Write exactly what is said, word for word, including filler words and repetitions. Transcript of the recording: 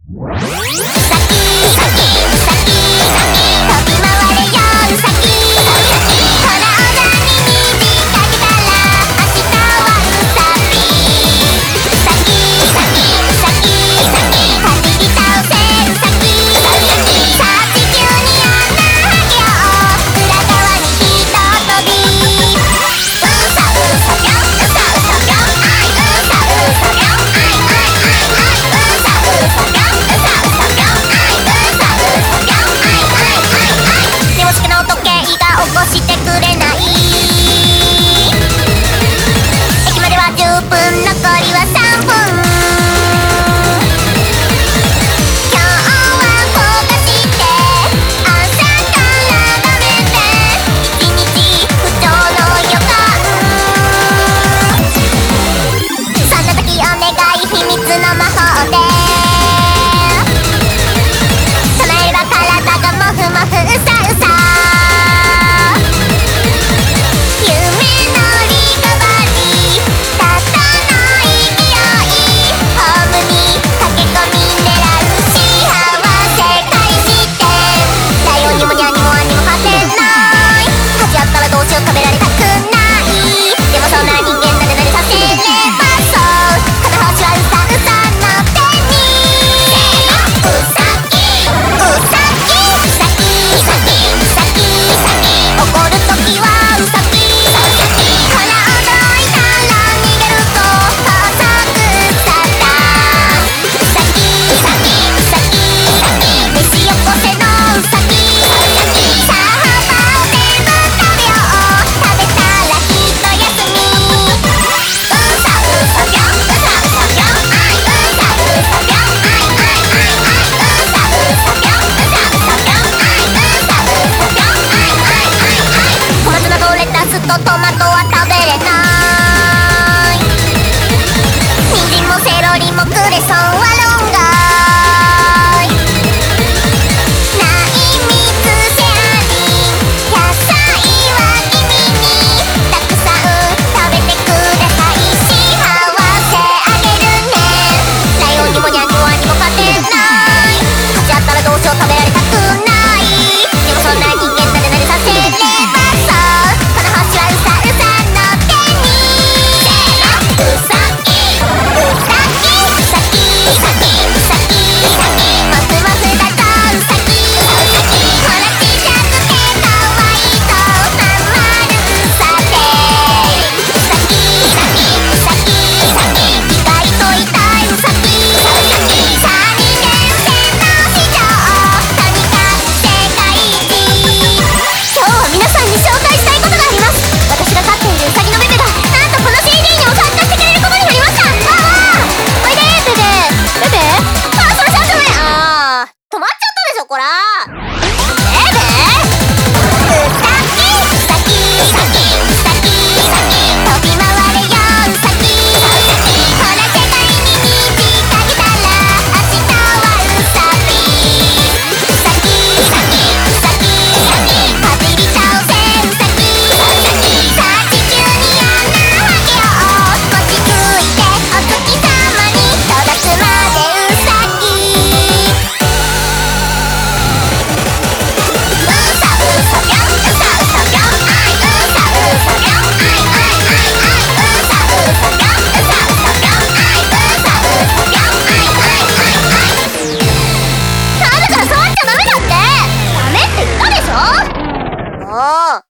トマトは食べれない人参もセロリもクレソンは論外内密性あり野菜は君にたくさん食べてください幸せあげるねライオンにもニャンにもワニも勝てない勝ち合ったらどうしよう食べられたくないでもそんな人間なれなれさせればこらベベうさぎうさぎうさぎうさぎ飛び回れようさぎほら世界に虹かけたら明日はうさぎうさぎうさぎうさぎうさぎかじり倒せうさぎうさぎさあ地球に穴あげよう腰ついてお月様に届くまでうさぎもう